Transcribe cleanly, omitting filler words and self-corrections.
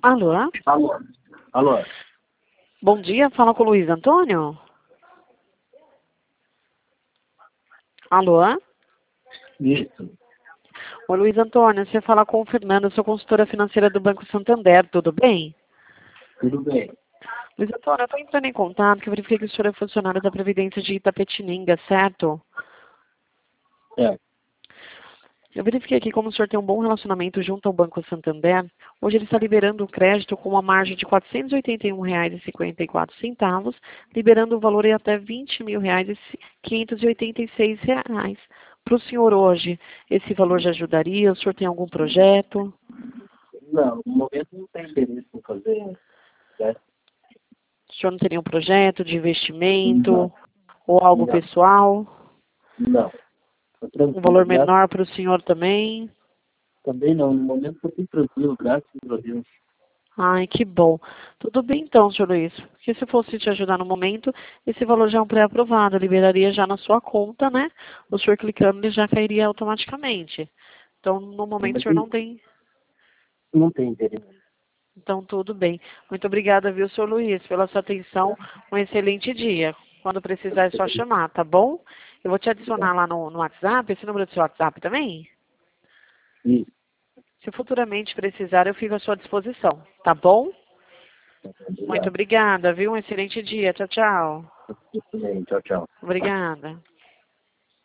Alô? Alô? Alô? Bom dia, fala com o Luiz Antônio? Alô? Isso. Oi, Luiz Antônio, você fala com o Fernando, eu sou consultora financeira do Banco Santander, tudo bem? Tudo bem. Luiz Antônio, eu estou entrando em contato, que eu verifiquei que o senhor é funcionário da Previdência de Itapetininga, certo? É. Eu verifiquei aqui como o senhor tem um bom relacionamento junto ao Banco Santander. Hoje ele está liberando o crédito com uma margem de R$ 481,54, liberando o valor em até R$ 20.586. Para o senhor hoje, esse valor já ajudaria? O senhor tem algum projeto? Não, no momento não tem interesse em fazer. Né? O senhor não teria um projeto de investimento Não, ou algo não, pessoal? não. Tô Um tranquilo, valor graças. menor para o senhor também? Também não, no momento estou bem tranquilo, graças a Deus. Ai, que bom. Tudo bem então, senhor Luiz. Porque se fosse te ajudar no momento, esse valor já é um pré-aprovado, liberaria já na sua conta, né? O senhor clicando, ele já cairia automaticamente. Então, no momento, o Mas senhor não tem. não tem interesse. Então, tudo bem. Muito obrigada, viu, senhor Luiz, pela sua atenção. Um excelente dia. Quando precisar, é só chamar, tá bom? Eu vou te adicionar lá no WhatsApp, esse número do seu WhatsApp também. Isso. Se futuramente precisar, eu fico à sua disposição, tá bom? Muito Obrigado. obrigada, viu? Um excelente dia. Tchau, tchau. Tudo bem, tchau, tchau. Obrigada.